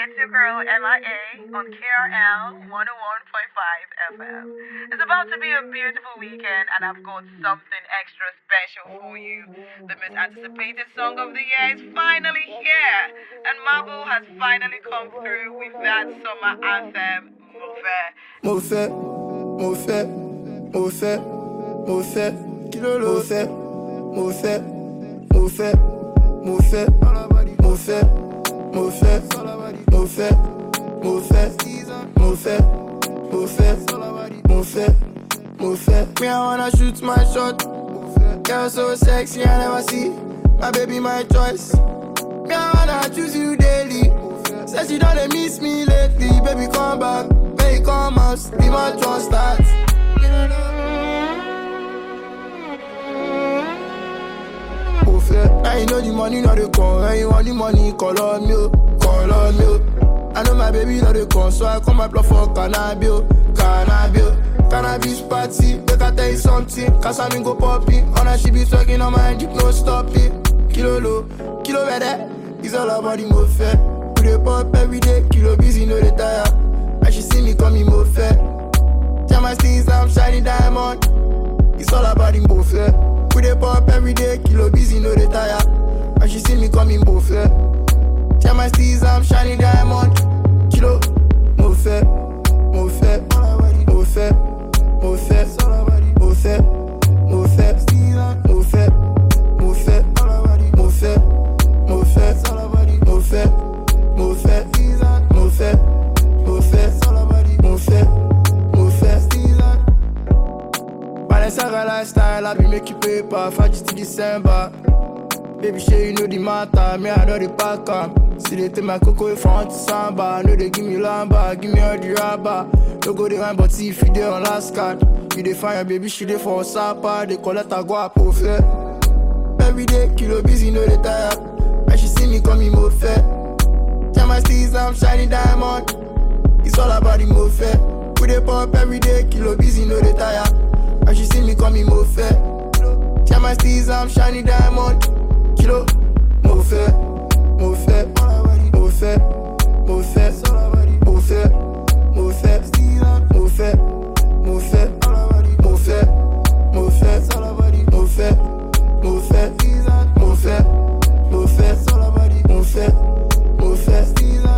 it's your girl MIA on KRL 101.5 FM. It's about to be a beautiful weekend, and I've got something extra special for you. The most anticipated song of the year is finally here, and Marvel has finally come through with that summer anthem, Mofe. Mofe, Mofe, Mofe, Mofe, Mofe, Mofe, Mofe, Mofe, Mofe, Mofe, Mofe, Mofe, Mofe, Mofe. Me, I wanna shoot my shot. Girl so sexy, I never see. My baby, my choice. Me, I wanna choose you daily. Said she don't miss me lately. Baby, come back. Baby, come out. Be my trust start. Now you know the money not the come. When you want the money, call on me, call on me. I know my baby not the come, so I come and plug for cannabis, cannabis party. Make I tell you something, cause I mean go popping. On her she be talking on my dick, no stopping. Kilo low, kilo better. It's all about the Mofe. We dey pop every day, kilo busy, no dey tire. And she see me coming Mofe. Tell my steez I'm shining diamond. It's all about the Mofe. We dey pop every day, kilo busy, no dey tire. And she see me coming Mofe. Tell my steez I'm shining diamond. Kilo, Mofe, Mofe, Mofe, Mofe, Mofe, Mofe, Mofe, Mofe, Mofe, Mofe, Mofe, Mofe, Mofe. Balenciaga lifestyle, I be making paper, 5 to December. Baby, sure you know the matter, me I know the pack up. See they take my cocoa in front to samba. Know they give me lamba, give me all the rubber. No go the wine, but see if you dey on last card. You dey find your baby, she dey for Sapa. They collect her go up Mofe. Every day, kilo busy, no they tire. And she see me coming Mofe. Tell my steez I'm shining diamond. It's all about the Mofe. We dey pop every day, kilo busy, no they tire. And she see me coming Mofe. Tell my steez I'm shining diamond. Kilo, Mofe, Mofe, Mofe, Mofe, Mofe, Mofe, Mofe, Mofe, Mofe, Mofe, Mofe, Mofe, Mofe.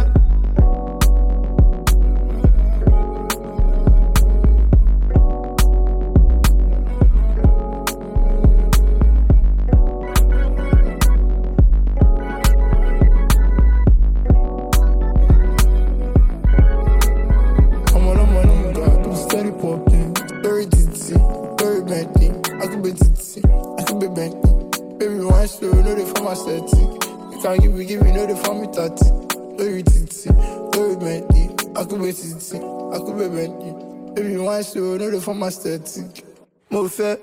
Give me, no the for me 30. Very titty, very bendy. I could be titty, I could be bendy. Baby, one slow, no the for my static. Mofe.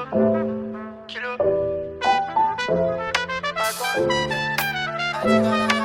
Kilo. I think